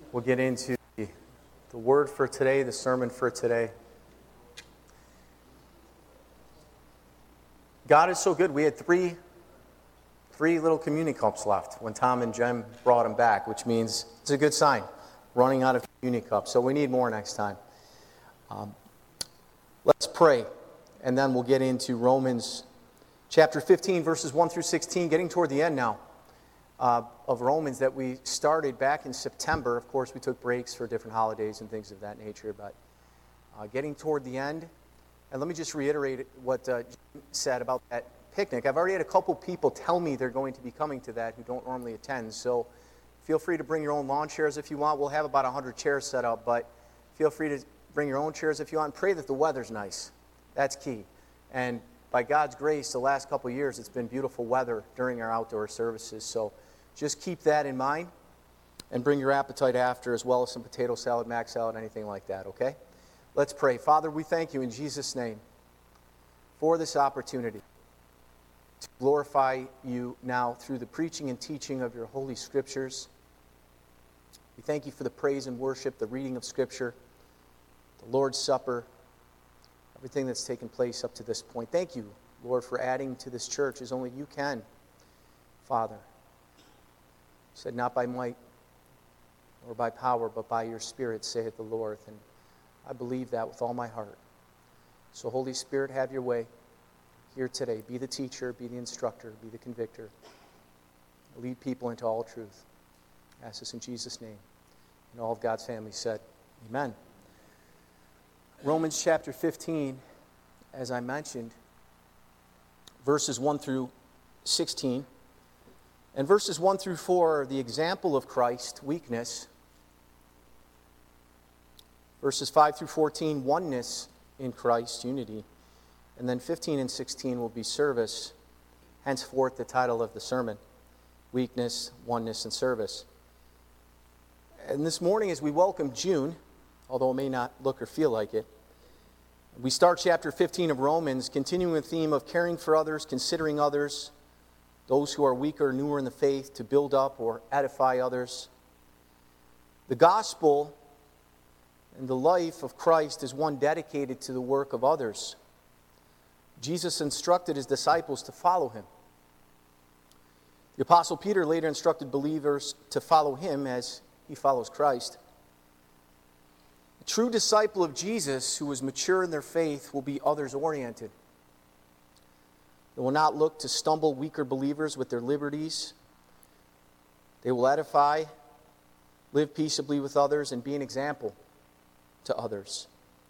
We'll get into the word for today, the sermon for today. God is so good. We had three little communion cups left when Tom and Jen brought them back, which means it's a good sign, running out of communion cups. So we need more next time. Let's pray, and then we'll get into Romans chapter 15, verses 1 through 16, getting toward the end now. Of Romans that we started back in September. Of course, we took breaks for different holidays and things of that nature, but getting toward the end. And let me just reiterate what Jim said about that picnic. I've already had a couple people tell me they're going to be coming to that who don't normally attend, so feel free to bring your own lawn chairs if you want. We'll have about 100 chairs set up, but feel free to bring your own chairs if you want. Pray that the weather's nice. That's key. And by God's grace, the last couple of years, it's been beautiful weather during our outdoor services, so just keep that in mind and bring your appetite after, as well as some potato salad, mac salad, anything like that, okay? Let's pray. Father, we thank you in Jesus' name for this opportunity to glorify you now through the preaching and teaching of your holy scriptures. We thank you for the praise and worship, the reading of scripture, the Lord's Supper, everything that's taken place up to this point. Thank you, Lord, for adding to this church as only you can, Father. You said, not by might or by power, but by your Spirit, saith the Lord. And I believe that with all my heart. So, Holy Spirit, have your way here today. Be the teacher, be the instructor, be the convictor. Lead people into all truth. I ask this in Jesus' name. And all of God's family said, amen. Romans chapter 15, as I mentioned, verses 1 through 16. And verses 1 through 4 are the example of Christ, weakness. Verses 5 through 14, oneness in Christ, unity. And then 15 and 16 will be service, henceforth the title of the sermon, weakness, oneness, and service. And this morning as we welcome June, although it may not look or feel like it, we start chapter 15 of Romans, continuing the theme of caring for others, considering others, those who are weaker, newer in the faith, to build up or edify others. The gospel and the life of Christ is one dedicated to the work of others. Jesus instructed his disciples to follow him. The Apostle Peter later instructed believers to follow him as he follows Christ. A true disciple of Jesus who is mature in their faith will be others-oriented. They will not look to stumble weaker believers with their liberties. They will edify, live peaceably with others, and be an example to others.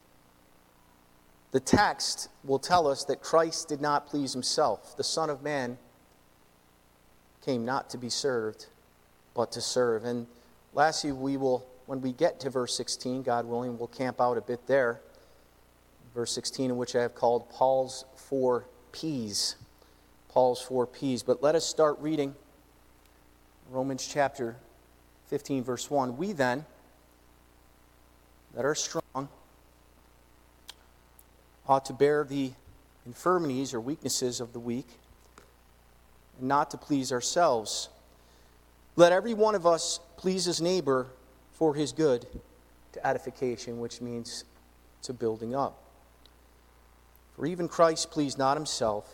The text will tell us that Christ did not please himself. The Son of Man came not to be served, but to serve. And lastly, when we get to verse 16, God willing, we'll camp out a bit there. Verse 16, in which I have called Paul's 4 P's. Paul's 4 P's. But let us start reading Romans chapter 15, verse 1. We then, that are strong, ought to bear the infirmities or weaknesses of the weak, and not to please ourselves. Let every one of us please his neighbor for his good, to edification, which means to building up. For even Christ pleased not himself,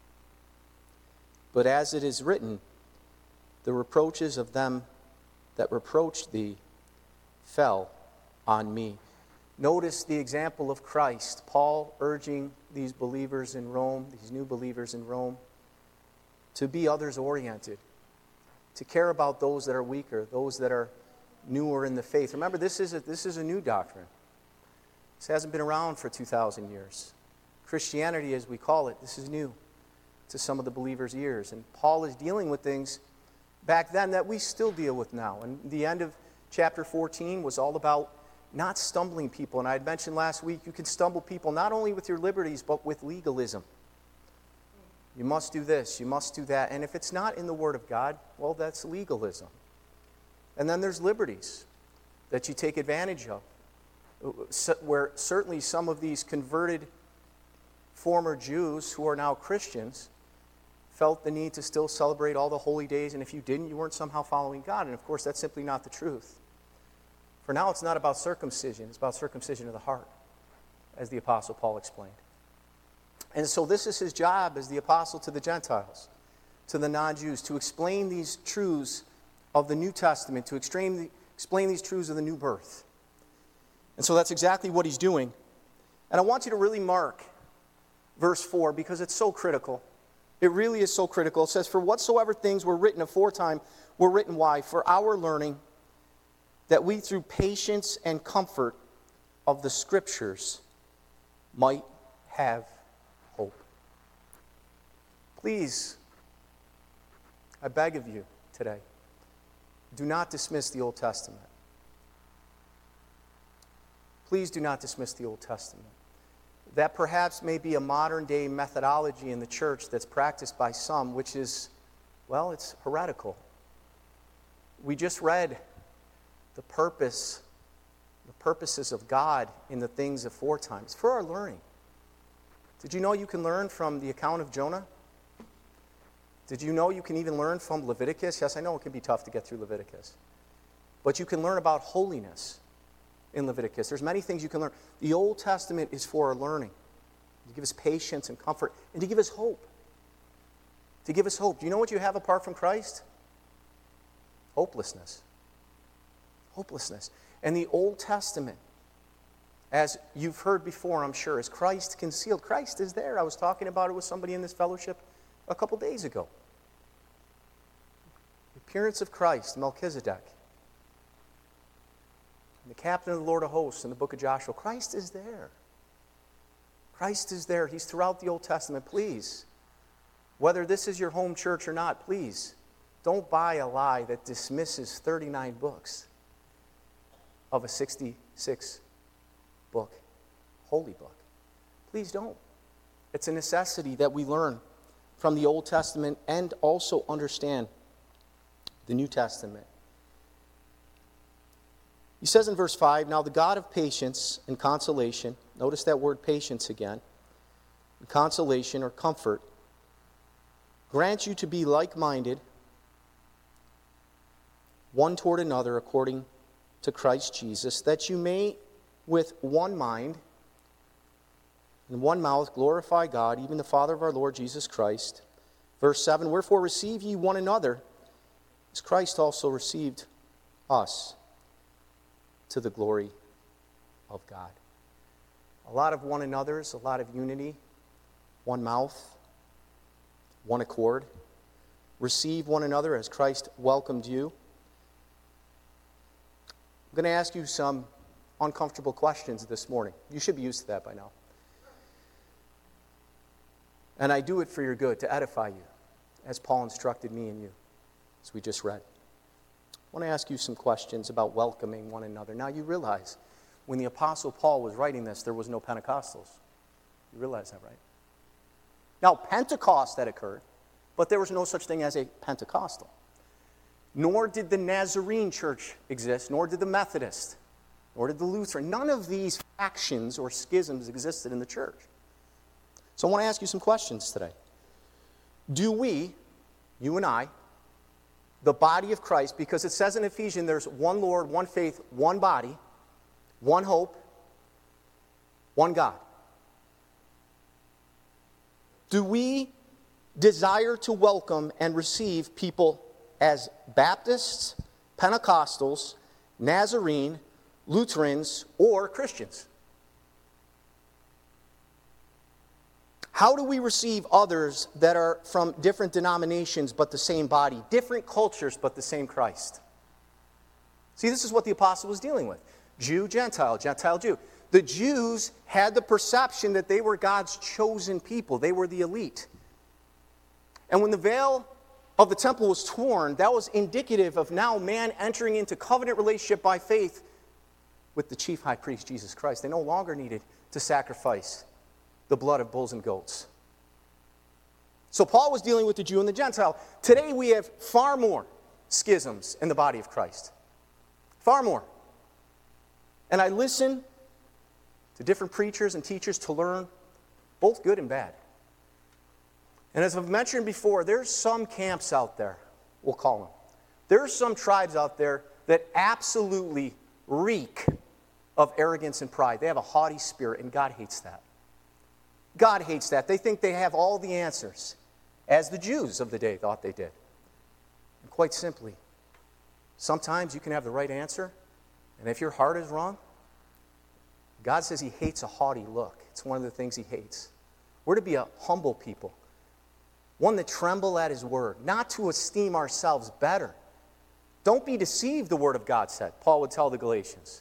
but as it is written, the reproaches of them that reproached thee fell on me. Notice the example of Christ, Paul urging these believers in Rome, these new believers in Rome, to be others-oriented, to care about those that are weaker, those that are newer in the faith. Remember, this is a new doctrine. This hasn't been around for 2,000 years. Christianity, as we call it, this is new to some of the believers' ears. And Paul is dealing with things back then that we still deal with now. And the end of chapter 14 was all about not stumbling people. And I had mentioned last week, you can stumble people not only with your liberties, but with legalism. You must do this, you must do that. And if it's not in the Word of God, well, that's legalism. And then there's liberties that you take advantage of, where certainly some of these converted former Jews who are now Christians felt the need to still celebrate all the holy days, and if you didn't, you weren't somehow following God. And of course, that's simply not the truth. For now it's not about circumcision, it's about circumcision of the heart, as the Apostle Paul explained. And so this is his job as the apostle to the Gentiles, to the non-Jews, to explain these truths of the New Testament, to explain these truths of the new birth. And so that's exactly what he's doing. And I want you to really mark verse 4 because it's so critical. It really is so critical. It says, "For whatsoever things were written aforetime were written, why? For our learning, that we through patience and comfort of the Scriptures might have hope." Please, I beg of you today, do not dismiss the Old Testament. Please do not dismiss the Old Testament. That perhaps may be a modern-day methodology in the church that's practiced by some, which is, well, it's heretical. We just read the purposes of God in the things aforetime. It's for our learning. Did you know you can learn from the account of Jonah? Did you know you can even learn from Leviticus? Yes, I know it can be tough to get through Leviticus. But you can learn about holiness in Leviticus. There's many things you can learn. The Old Testament is for our learning, to give us patience and comfort, and to give us hope. To give us hope. Do you know what you have apart from Christ? Hopelessness. Hopelessness. And the Old Testament, as you've heard before, I'm sure, is Christ concealed. Christ is there. I was talking about it with somebody in this fellowship a couple days ago. The appearance of Christ, Melchizedek. The captain of the Lord of hosts in the book of Joshua. Christ is there. Christ is there. He's throughout the Old Testament. Please, whether this is your home church or not, please, don't buy a lie that dismisses 39 books of a 66-book holy book. Please don't. It's a necessity that we learn from the Old Testament and also understand the New Testament. He says in verse 5, "Now the God of patience and consolation," notice that word patience again, consolation or comfort, "grant you to be like-minded, one toward another according to Christ Jesus, that you may with one mind and one mouth glorify God, even the Father of our Lord Jesus Christ." Verse 7, "Wherefore receive ye one another, as Christ also received us, to the glory of God." A lot of one another's, a lot of unity, one mouth, one accord. Receive one another as Christ welcomed you. I'm going to ask you some uncomfortable questions this morning. You should be used to that by now. And I do it for your good, to edify you, as Paul instructed me and you, as we just read. I want to ask you some questions about welcoming one another. Now, you realize when the Apostle Paul was writing this, there was no Pentecostals. You realize that, right? Now, Pentecost had occurred, but there was no such thing as a Pentecostal. Nor did the Nazarene church exist, nor did the Methodist, nor did the Lutheran. None of these factions or schisms existed in the church. So I want to ask you some questions today. Do we, you and I, the body of Christ, because it says in Ephesians there's one Lord, one faith, one body, one hope, one God. Do we desire to welcome and receive people as Baptists, Pentecostals, Nazarene, Lutherans, or Christians? How do we receive others that are from different denominations but the same body, different cultures but the same Christ? See, this is what the apostle was dealing with. Jew, Gentile, Gentile, Jew. The Jews had the perception that they were God's chosen people. They were the elite. And when the veil of the temple was torn, that was indicative of now man entering into covenant relationship by faith with the chief high priest, Jesus Christ. They no longer needed to sacrifice the blood of bulls and goats. So Paul was dealing with the Jew and the Gentile. Today we have far more schisms in the body of Christ. Far more. And I listen to different preachers and teachers to learn both good and bad. And as I've mentioned before, there's some camps out there, we'll call them. There's some tribes out there that absolutely reek of arrogance and pride. They have a haughty spirit, and God hates that. God hates that. They think they have all the answers, as the Jews of the day thought they did. And quite simply, sometimes you can have the right answer, and if your heart is wrong, God says He hates a haughty look. It's one of the things He hates. We're to be a humble people, one that tremble at His word, not to esteem ourselves better. Don't be deceived, the Word of God said, Paul would tell the Galatians.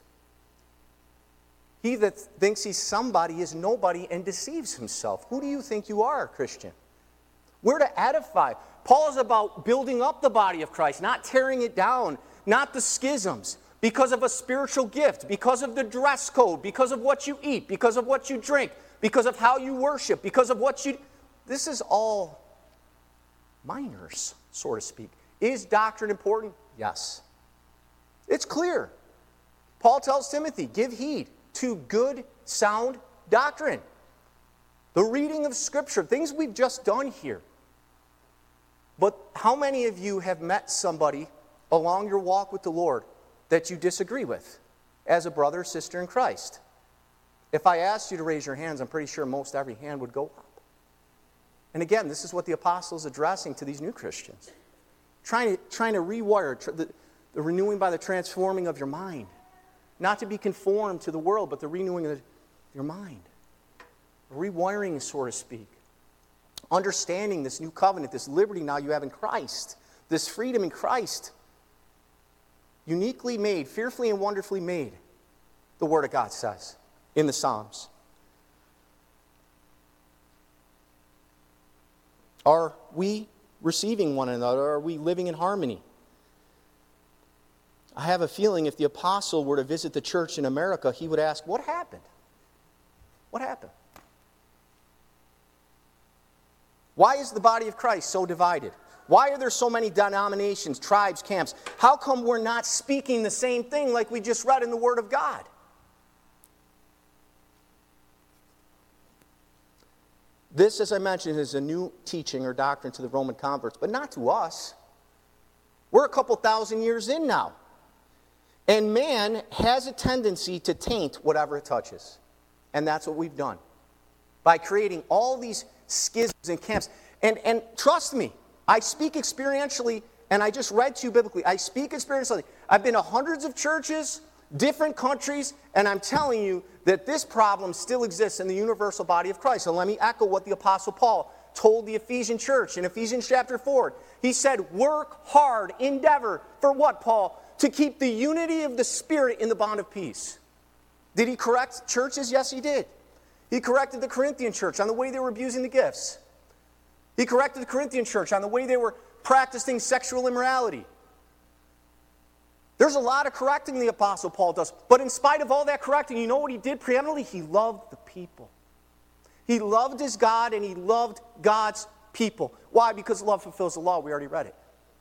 He that thinks he's somebody is nobody and deceives himself. Who do you think you are, Christian? We're to edify. Paul is about building up the body of Christ, not tearing it down, not the schisms, because of a spiritual gift, because of the dress code, because of what you eat, because of what you drink, because of how you worship, because of what you... This is all minors, so to speak. Is doctrine important? Yes. It's clear. Paul tells Timothy, give heed to good, sound doctrine. The reading of Scripture, things we've just done here. But how many of you have met somebody along your walk with the Lord that you disagree with as a brother or sister in Christ? If I asked you to raise your hands, I'm pretty sure most every hand would go up. And again, this is what the apostle is addressing to these new Christians. Trying to rewire the renewing by the transforming of your mind. Not to be conformed to the world, but the renewing of your mind. Rewiring, so to speak. Understanding this new covenant, this liberty now you have in Christ. This freedom in Christ. Uniquely made, fearfully and wonderfully made, the Word of God says in the Psalms. Are we receiving one another? Are we living in harmony? I have a feeling if the apostle were to visit the church in America, he would ask, what happened? What happened? Why is the body of Christ so divided? Why are there so many denominations, tribes, camps? How come we're not speaking the same thing like we just read in the Word of God? This, as I mentioned, is a new teaching or doctrine to the Roman converts, but not to us. We're a couple thousand years in now. And man has a tendency to taint whatever it touches. And that's what we've done. By creating all these schisms and camps. And trust me, I speak experientially, and I just read to you biblically. I speak experientially. I've been to hundreds of churches, different countries, and I'm telling you that this problem still exists in the universal body of Christ. And let me echo what the Apostle Paul told the Ephesian church in Ephesians chapter 4. He said, work hard, endeavor. For what, Paul? To keep the unity of the Spirit in the bond of peace. Did he correct churches? Yes, he did. He corrected the Corinthian church on the way they were abusing the gifts. He corrected the Corinthian church on the way they were practicing sexual immorality. There's a lot of correcting the Apostle Paul does. But in spite of all that correcting, you know what he did preeminently? He loved the people. He loved his God and he loved God's people. Why? Because love fulfills the law. We already read it.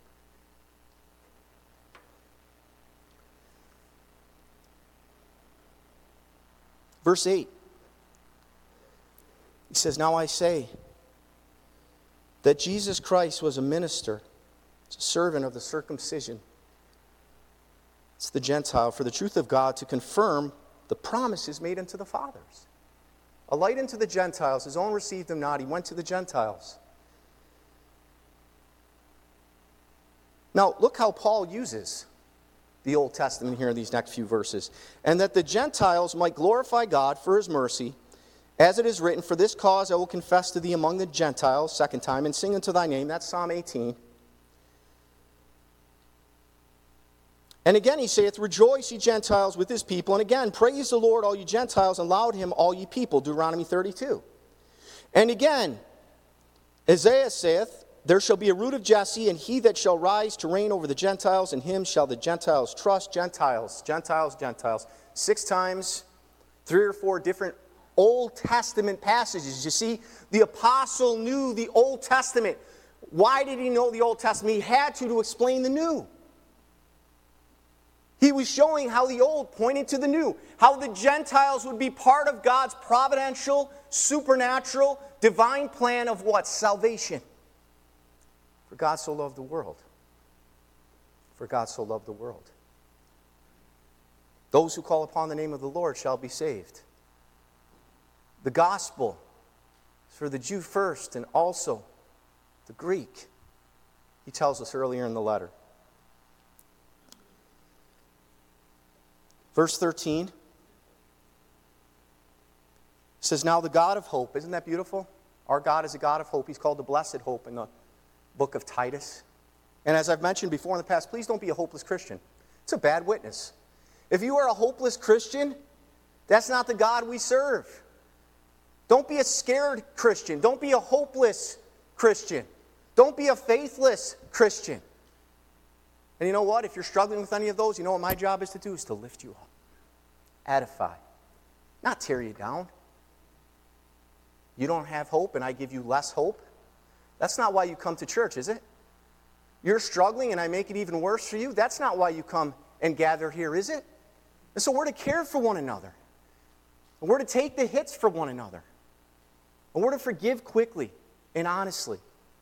Verse 8. He says, now I say that Jesus Christ was a minister, a servant of the circumcision. It's the Gentile, for the truth of God, to confirm the promises made unto the fathers. A light unto the Gentiles, his own received him not, he went to the Gentiles. Now, look how Paul uses the Old Testament here in these next few verses. And that the Gentiles might glorify God for his mercy, as it is written, for this cause I will confess to thee among the Gentiles, second time, and sing unto thy name. That's Psalm 18. And again he saith, rejoice, ye Gentiles, with his people. And again, praise the Lord, all ye Gentiles, and laud him, all ye people. Deuteronomy 32. And again, Isaiah saith, there shall be a root of Jesse, and he that shall rise to reign over the Gentiles, and him shall the Gentiles trust. Gentiles, Gentiles, Gentiles. 6 times, 3 or 4 different Old Testament passages. You see, the apostle knew the Old Testament. Why did he know the Old Testament? He had to explain the new. He was showing how the old pointed to the new, how the Gentiles would be part of God's providential, supernatural, divine plan of what? Salvation. For God so loved the world. For God so loved the world. Those who call upon the name of the Lord shall be saved. The gospel is for the Jew first and also the Greek. He tells us earlier in the letter. Verse 13 says, now the God of hope. Isn't that beautiful? Our God is a God of hope. He's called the blessed hope in the book of Titus. And as I've mentioned before in the past, please don't be a hopeless Christian. It's a bad witness. If you are a hopeless Christian, that's not the God we serve. Don't be a scared Christian. Don't be a hopeless Christian. Don't be a faithless Christian. And you know what? If you're struggling with any of those, you know what my job is to do? Is to lift you up. Edify. Not tear you down. You don't have hope and I give you less hope. That's not why you come to church, is it? You're struggling and I make it even worse for you. That's not why you come and gather here, is it? And so we're to care for one another. And we're to take the hits for one another. And we're to forgive quickly and honestly.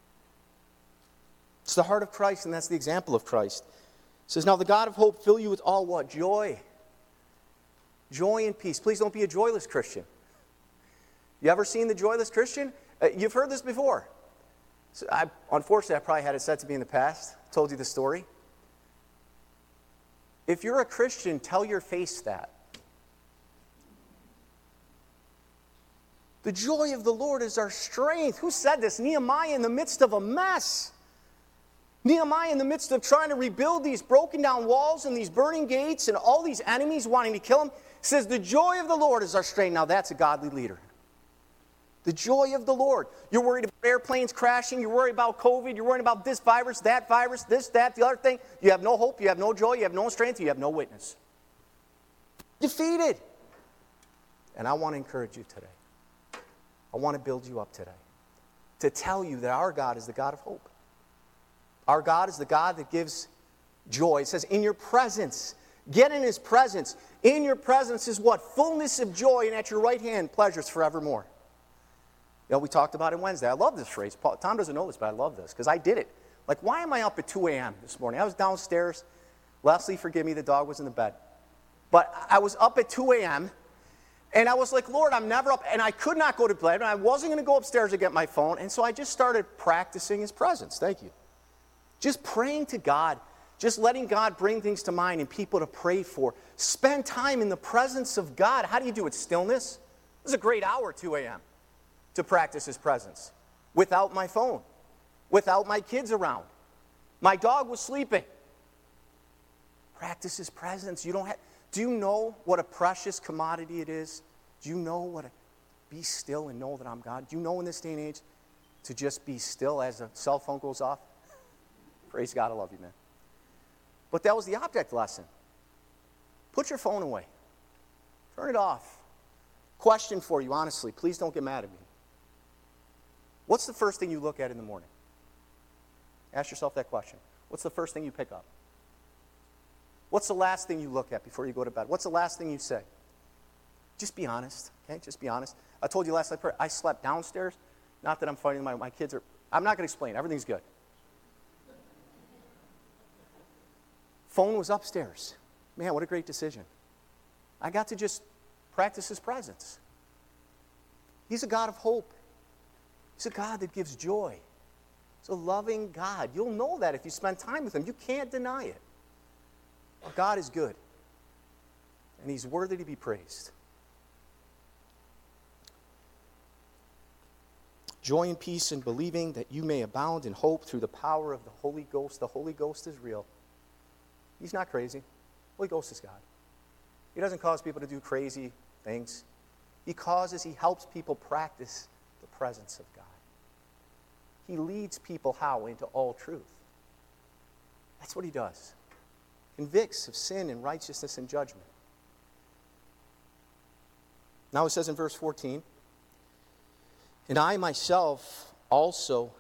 It's the heart of Christ, and that's the example of Christ. It says, now the God of hope fill you with all what? Joy. Joy and peace. Please don't be a joyless Christian. You ever seen the joyless Christian? You've heard this before. So unfortunately, I probably had it said to me in the past. I told you the story. If you're a Christian, tell your face that. The joy of the Lord is our strength. Who said this? Nehemiah in the midst of a mess. Nehemiah in the midst of trying to rebuild these broken down walls and these burning gates and all these enemies wanting to kill him, says the joy of the Lord is our strength. Now that's a godly leader. The joy of the Lord. You're worried about airplanes crashing. You're worried about COVID. You're worried about this, this, that, the other thing. You have no hope. You have no joy. You have no strength. You have no witness. Defeated. And I want to encourage you today. I want to build you up today. To tell you that our God is the God of hope. Our God is the God that gives joy. It says, in your presence. Get in His presence. In your presence is what? Fullness of joy, and at your right hand, pleasures forevermore. You know, we talked about it Wednesday. I love this phrase. Tom doesn't know this, but I love this because I did it. Like, why am I up at 2 a.m. this morning? I was downstairs. Leslie, forgive me, the dog was in the bed. But I was up at 2 a.m., and I was like, Lord, I'm never up. And I could not go to bed, and I wasn't going to go upstairs to get my phone. And so I just started practicing His presence. Thank you. Just praying to God. Just letting God bring things to mind and people to pray for. Spend time in the presence of God. How do you do it? Stillness? It was a great hour, 2 a.m., to practice His presence. Without my phone. Without my kids around. My dog was sleeping. Practice His presence. You don't have... Do you know what a precious commodity it is? Do you know what a... Be still and know that I'm God. Do you know in this day and age to just be still as a cell phone goes off? Praise God, I love you, man. But that was the object lesson. Put your phone away. Turn it off. Question for you, honestly. Please don't get mad at me. What's the first thing you look at in the morning? Ask yourself that question. What's the first thing you pick up? What's the last thing you look at before you go to bed? What's the last thing you say? Just be honest, okay? Just be honest. I told you last night, I slept downstairs. Not that I'm fighting my kids are... I'm not going to explain. Everything's good. Phone was upstairs. Man, what a great decision. I got to just practice His presence. He's a God of hope. He's a God that gives joy. He's a loving God. You'll know that if you spend time with Him. You can't deny it. Our God is good. And He's worthy to be praised. Joy and peace in believing that you may abound in hope through the power of the Holy Ghost. The Holy Ghost is real. He's not crazy. The Holy Ghost is God. He doesn't cause people to do crazy things. He helps people practice the presence of God. He leads people how? Into all truth. That's what He does. Convicts of sin and righteousness and judgment. Now it says in verse 14, and I myself also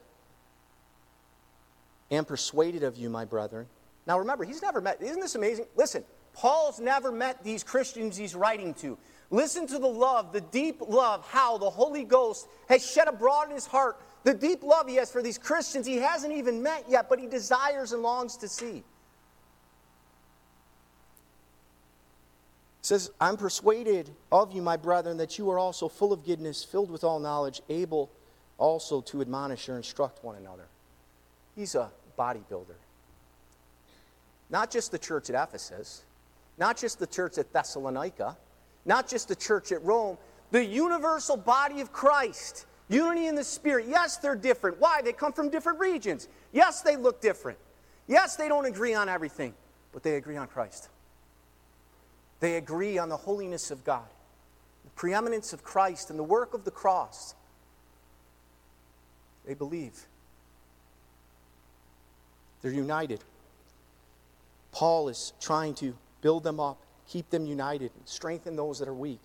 am persuaded of you, my brethren. Now remember, he's never met, isn't this amazing? Listen, Paul's never met these Christians he's writing to. Listen to the love, the deep love, how the Holy Ghost has shed abroad in his heart, the deep love he has for these Christians he hasn't even met yet, but he desires and longs to see. says, I'm persuaded of you, my brethren, that you are also full of goodness, filled with all knowledge, able also to admonish or instruct one another. He's a bodybuilder. Not just the church at Ephesus, not just the church at Thessalonica, not just the church at Rome, the universal body of Christ. Unity in the Spirit. Yes, they're different. Why? They come from different regions. Yes, they look different. Yes, they don't agree on everything, but they agree on Christ. They agree on the holiness of God, the preeminence of Christ, and the work of the cross. They believe. They're united. Paul is trying to build them up, keep them united, and strengthen those that are weak.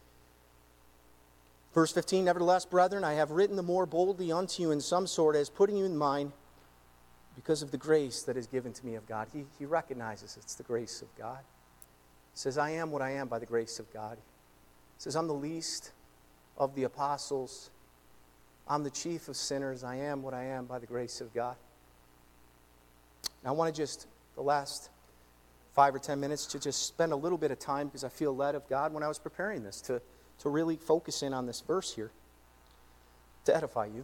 Verse 15, nevertheless, brethren, I have written the more boldly unto you in some sort as putting you in mind because of the grace that is given to me of God. He recognizes it's the grace of God. He says, I am what I am by the grace of God. He says, I'm the least of the apostles. I'm the chief of sinners. I am what I am by the grace of God. Now I want to just, the last 5 or 10 minutes, to just spend a little bit of time, because I feel led of God when I was preparing this, to really focus in on this verse here, to edify you.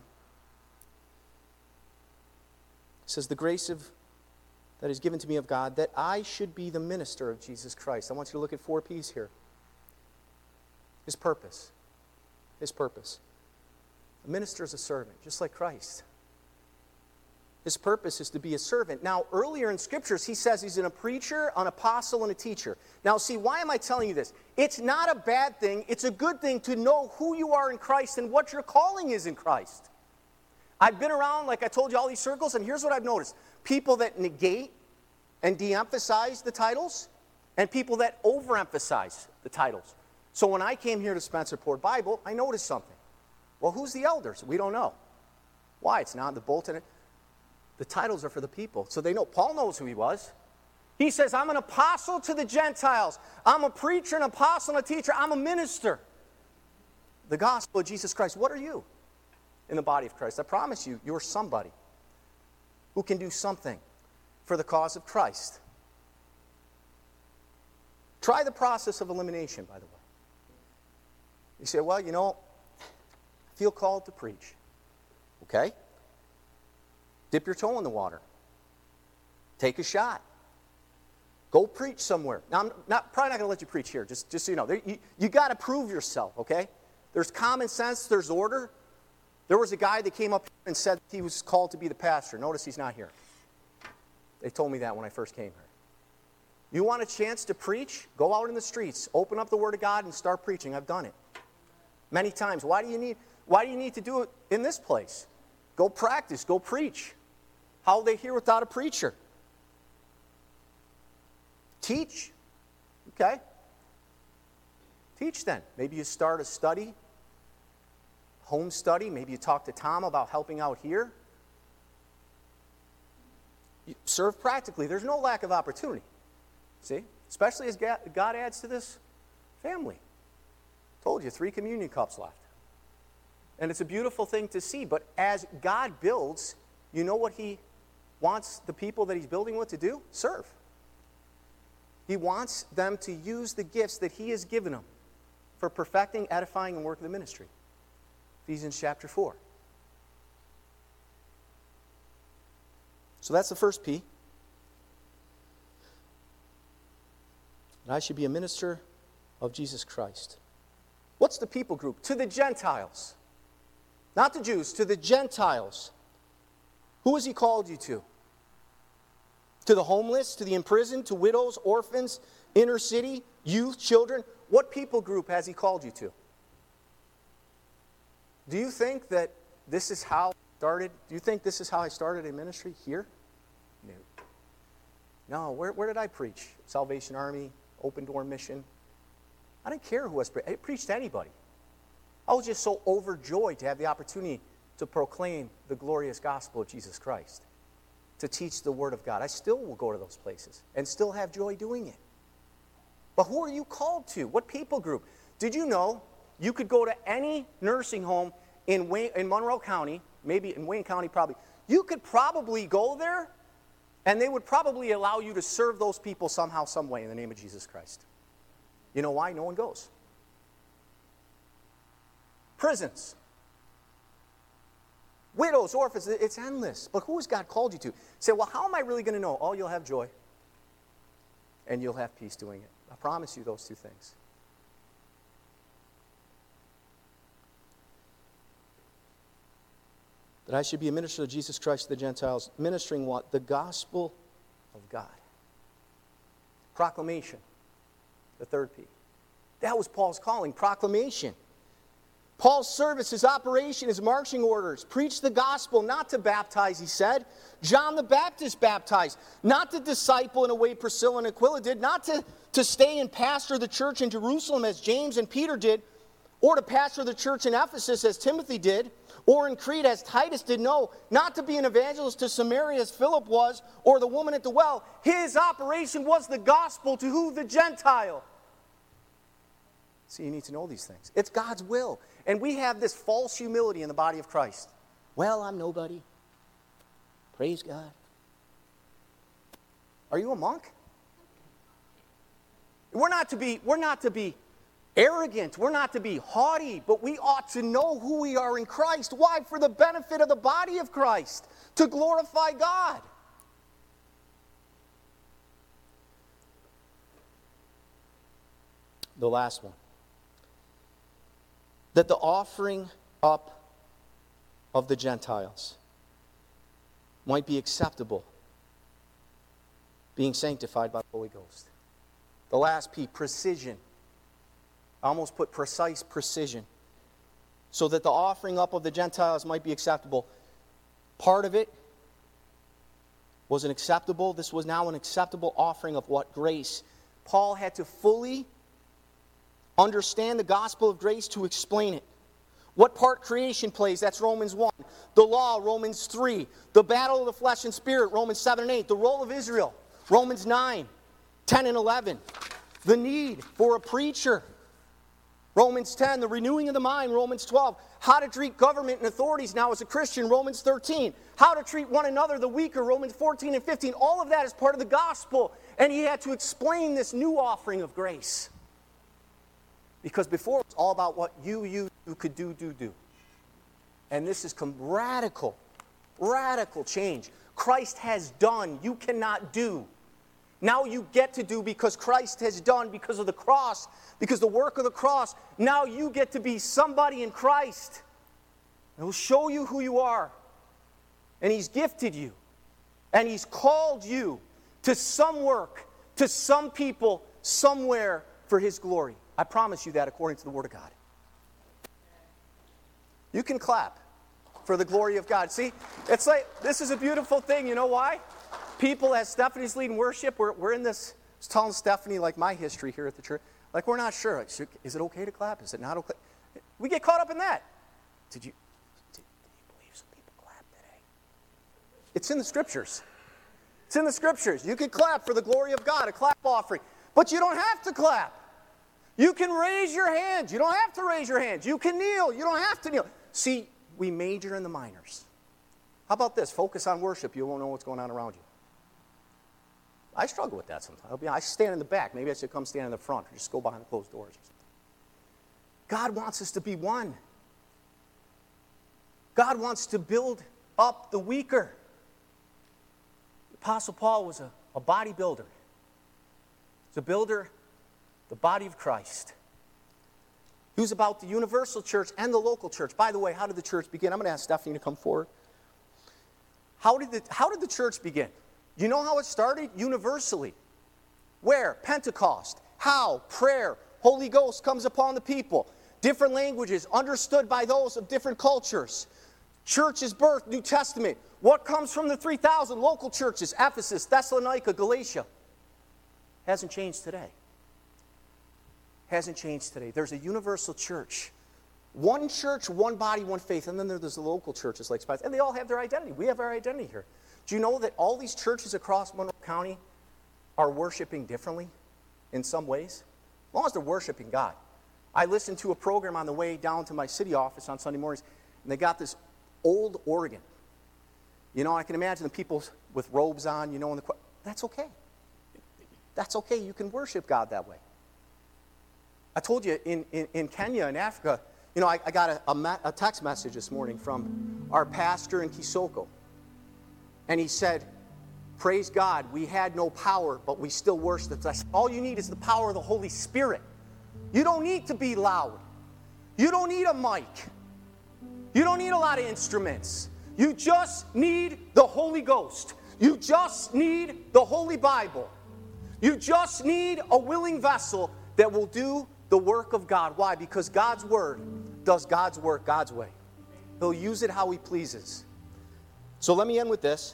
It says, the grace that is given to me of God, that I should be the minister of Jesus Christ. I want you to look at 4 P's here. His purpose. His purpose. A minister is a servant, just like Christ. His purpose is to be a servant. Now, earlier in Scriptures, he says he's a preacher, an apostle, and a teacher. Now, see, why am I telling you this? It's not a bad thing. It's a good thing to know who you are in Christ and what your calling is in Christ. I've been around, like I told you, all these circles, and here's what I've noticed. People that negate and de-emphasize the titles, and people that overemphasize the titles. So when I came here to Spencerport Bible, I noticed something. Well, who's the elders? We don't know. Why? It's not in the bulletin. The titles are for the people. So they know. Paul knows who he was. He says, I'm an apostle to the Gentiles. I'm a preacher, an apostle, and a teacher. I'm a minister. The gospel of Jesus Christ. What are you in the body of Christ? I promise you, you're somebody who can do something for the cause of Christ. Try the process of elimination, by the way. You say, well, I feel called to preach. Okay? Dip your toe in the water. Take a shot. Go preach somewhere. Now, I'm probably not going to let you preach here, just so you know. You got to prove yourself, okay? There's common sense, there's order. There was a guy that came up here and said he was called to be the pastor. Notice he's not here. They told me that when I first came here. You want a chance to preach? Go out in the streets. Open up the Word of God and start preaching. I've done it many times. Why do you need to do it in this place? Go practice. Go preach. How will they hear without a preacher? Teach. Okay. Teach then. Maybe you start a study, home study. Maybe you talk to Tom about helping out here. You serve practically. There's no lack of opportunity. See? Especially as God adds to this family. Told you, 3 communion cups left. And it's a beautiful thing to see. But as God builds, you know what He wants the people that He's building with to do? Serve. He wants them to use the gifts that He has given them for perfecting, edifying, and work of the ministry. Ephesians chapter 4. So that's the first P. And I should be a minister of Jesus Christ. What's the people group? To the Gentiles. Not the Jews, to the Gentiles. Who has He called you to? To the homeless, to the imprisoned, to widows, orphans, inner city, youth, children. What people group has He called you to? Do you think that this is how I started? Do you think this is how I started in ministry? Here? No. Where did I preach? Salvation Army, Open Door Mission. I didn't care who was preaching. I preached to anybody. I was just so overjoyed to have the opportunity to proclaim the glorious gospel of Jesus Christ, to teach the Word of God. I still will go to those places and still have joy doing it. But who are you called to? What people group? Did you know you could go to any nursing home in Monroe County, maybe in Wayne County probably. You could probably go there and they would probably allow you to serve those people somehow, some way in the name of Jesus Christ. You know why? No one goes. Prisons. Widows, orphans, it's endless. But who has God called you to? Say, well, how am I really going to know? Oh, you'll have joy. And you'll have peace doing it. I promise you those two things. That I should be a minister of Jesus Christ to the Gentiles, ministering what? The gospel of God. Proclamation. The third P. That was Paul's calling, proclamation. Paul's service, his operation, his marching orders. Preach the gospel, not to baptize, he said. John the Baptist baptized. Not to disciple in a way Priscilla and Aquila did. Not to stay and pastor the church in Jerusalem as James and Peter did. Or to pastor the church in Ephesus as Timothy did. Or in Crete as Titus did. No, not to be an evangelist to Samaria as Philip was. Or the woman at the well. His operation was the gospel to who? The Gentile. See, you need to know these things. It's God's will. And we have this false humility in the body of Christ. Well, I'm nobody. Praise God. Are you a monk? We're not to be arrogant. We're not to be haughty, but we ought to know who we are in Christ. Why? For the benefit of the body of Christ, to glorify God. The last one. That the offering up of the Gentiles might be acceptable, being sanctified by the Holy Ghost. The last P, precision. I almost put precise precision. So that the offering up of the Gentiles might be acceptable. Part of it was an acceptable, this was now an acceptable offering of what? Grace. Paul had to fully understand the gospel of grace to explain it. What part creation plays, that's Romans 1. The law, Romans 3. The battle of the flesh and spirit, Romans 7 and 8. The role of Israel, Romans 9, 10 and 11. The need for a preacher, Romans 10. The renewing of the mind, Romans 12. How to treat government and authorities now as a Christian, Romans 13. How to treat one another, the weaker, Romans 14 and 15. All of that is part of the gospel. And he had to explain this new offering of grace. Because before it was all about what you could do. And this is radical change. Christ has done. You cannot do. Now you get to do because Christ has done, because of the cross, because the work of the cross. Now you get to be somebody in Christ. And He'll show you who you are. And He's gifted you. And He's called you to some work, to some people, somewhere for His glory. I promise you that according to the Word of God. You can clap for the glory of God. See, it's like, this is a beautiful thing. You know why? People, as Stephanie's leading worship, we're in this, I was telling Stephanie, like my history here at the church, like we're not sure. Like, is it okay to clap? Is it not okay? We get caught up in that. Did you believe some people clap today? It's in the Scriptures. It's in the Scriptures. You can clap for the glory of God, a clap offering. But you don't have to clap. You can raise your hands. You don't have to raise your hands. You can kneel. You don't have to kneel. See, we major in the minors. How about this? Focus on worship. You won't know what's going on around you. I struggle with that sometimes. I stand in the back. Maybe I should come stand in the front or just go behind the closed doors or something. God wants us to be one. God wants to build up the weaker. The Apostle Paul was a bodybuilder. He's a builder, the body of Christ. He was about the universal church and the local church. By the way, how did the church begin? I'm going to ask Stephanie to come forward. How did the church begin? You know how it started? Universally. Where? Pentecost. How? Prayer. Holy Ghost comes upon the people. Different languages understood by those of different cultures. Church is birth, New Testament. What comes from the 3,000 local churches? Ephesus, Thessalonica, Galatia. Hasn't changed today. Hasn't changed today. There's a universal church. One church, one body, one faith. And then there's the local churches like Spice. And they all have their identity. We have our identity here. Do you know that all these churches across Monroe County are worshiping differently in some ways? As long as they're worshiping God. I listened to a program on the way down to my city office on Sunday mornings, and they got this old organ. You know, I can imagine the people with robes on, you know, that's okay. That's okay. You can worship God that way. I told you in Kenya, in Africa, you know, I got a text message this morning from our pastor in Kisoko. And he said, praise God, we had no power, but we still worshiped. I said, all you need is the power of the Holy Spirit. You don't need to be loud. You don't need a mic. You don't need a lot of instruments. You just need the Holy Ghost. You just need the Holy Bible. You just need a willing vessel that will do the work of God. Why? Because God's Word does God's work God's way. He'll use it how He pleases. So let me end with this.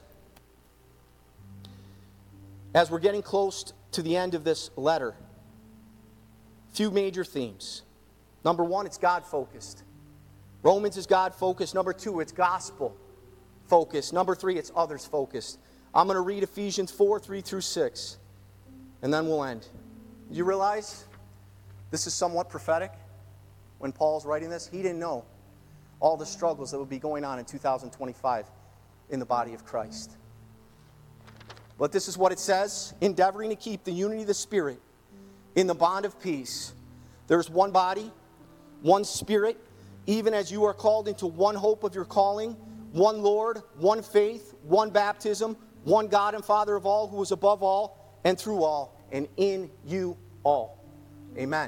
As we're getting close to the end of this letter, few major themes. Number one, it's God-focused. Romans is God-focused. Number two, it's gospel-focused. Number three, it's others-focused. I'm going to read Ephesians 4, 3 through 6, and then we'll end. You realize this is somewhat prophetic? When Paul's writing this, he didn't know all the struggles that would be going on in 2025 in the body of Christ. But this is what it says, endeavoring to keep the unity of the Spirit in the bond of peace. There's one body, one Spirit, even as you are called into one hope of your calling, one Lord, one faith, one baptism, one God and Father of all, who is above all and through all and in you all. Amen.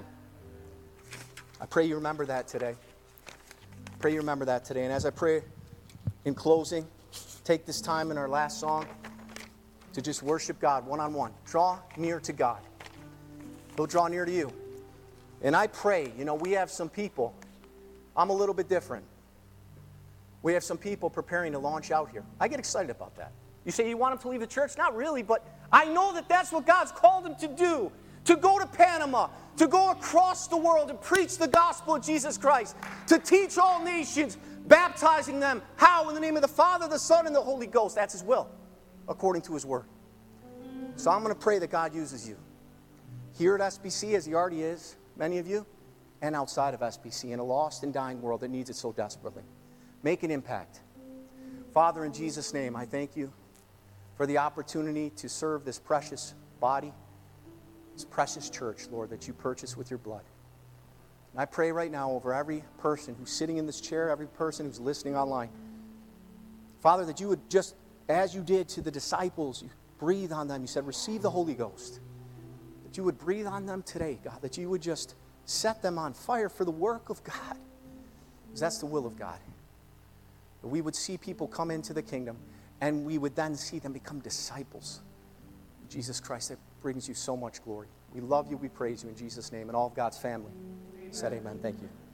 I pray you remember that today. Pray you remember that today. And as I pray in closing, take this time in our last song to just worship God one-on-one. Draw near to God. He'll draw near to you. And I pray, you know, we have some people. I'm a little bit different. We have some people preparing to launch out here. I get excited about that. You say you want them to leave the church? Not really, but I know that that's what God's called them to do. To go to Panama, to go across the world and preach the gospel of Jesus Christ, to teach all nations, baptizing them. How? In the name of the Father, the Son, and the Holy Ghost. That's His will, according to His Word. So I'm going to pray that God uses you here at SBC, as He already is, many of you, and outside of SBC, in a lost and dying world that needs it so desperately. Make an impact. Father, in Jesus' name, I thank you for the opportunity to serve this precious body, this precious church, Lord, that you purchased with your blood. And I pray right now over every person who's sitting in this chair, every person who's listening online, Father, that you would just, as you did to the disciples, you breathe on them. You said, receive the Holy Ghost. That you would breathe on them today, God, that you would just set them on fire for the work of God. Because that's the will of God. That we would see people come into the kingdom, and we would then see them become disciples. Jesus Christ, that brings you so much glory. We love you, we praise you in Jesus' name, and all of God's family said amen. Thank you.